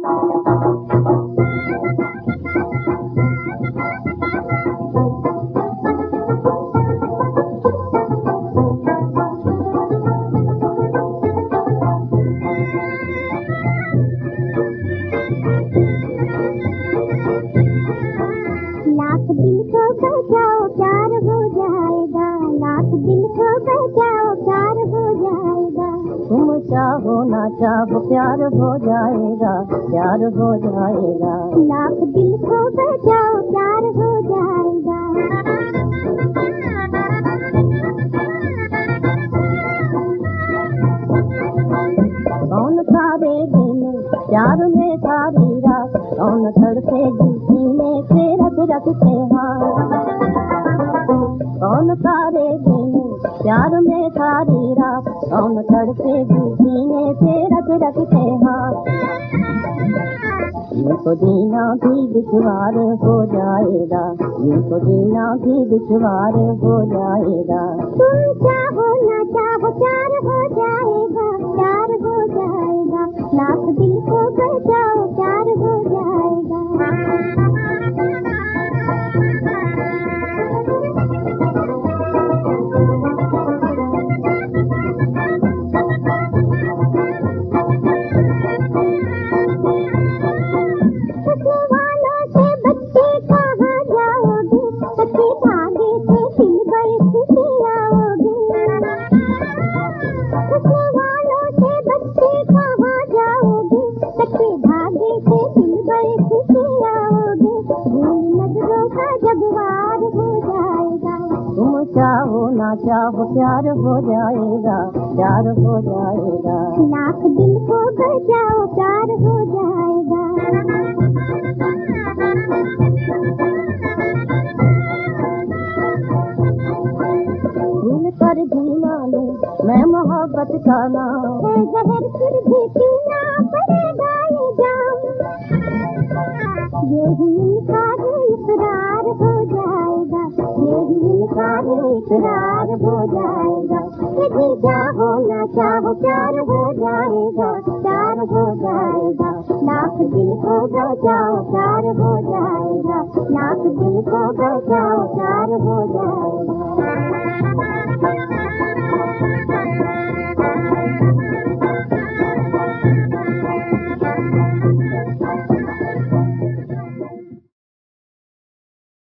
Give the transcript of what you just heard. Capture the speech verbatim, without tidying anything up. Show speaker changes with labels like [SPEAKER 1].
[SPEAKER 1] लाख दिल को बचाओ प्यार हो जाएगा, लाख दिल को बचाओ प्यार हो जाएगा।
[SPEAKER 2] तुम चाहो ना चाहो प्यार हो जाएगा, प्यार हो जाएगा।
[SPEAKER 1] लाख दिल को बचाओ प्यार हो जाएगा।
[SPEAKER 2] कौन सारेगी में प्यार में सारी रात, कौन तड़पेगी सीने से रख रखते हाथ। कौन सारेगी में प्यार में सारी रात, कौन तड़पेगी सीने से रख रखते हाथ। ये तो जीना भी दुश्वार हो जाएगा, ये तो जीना भी दुश्वार हो जाएगा।
[SPEAKER 1] तुम चाहो ना चाहो प्यार हो जाएगा, प्यार हो जाएगा। लाख दिल को बचाओ प्यार हो जाएगा।
[SPEAKER 2] तुम चाहो ना चाहो प्यार हो जाएगा, प्यार हो जाएगा।
[SPEAKER 1] लाख दिल को बचाओ प्यार हो जाएगा।
[SPEAKER 2] भूल कर जीना ले मैं मोहब्बत का नाम,
[SPEAKER 1] है जहर फिर भी पीना पड़ेगा ये जाम। यही इनकार इकरार हो जाएगा, यही इनकार इकरार हो जाएगा। यदि चाहो ना चाहो प्यार हो जाएगा, प्यार हो जाएगा। लाख दिल को बचाओ प्यार हो जाएगा, लाख दिल को बचाओ प्यार हो जाएगा।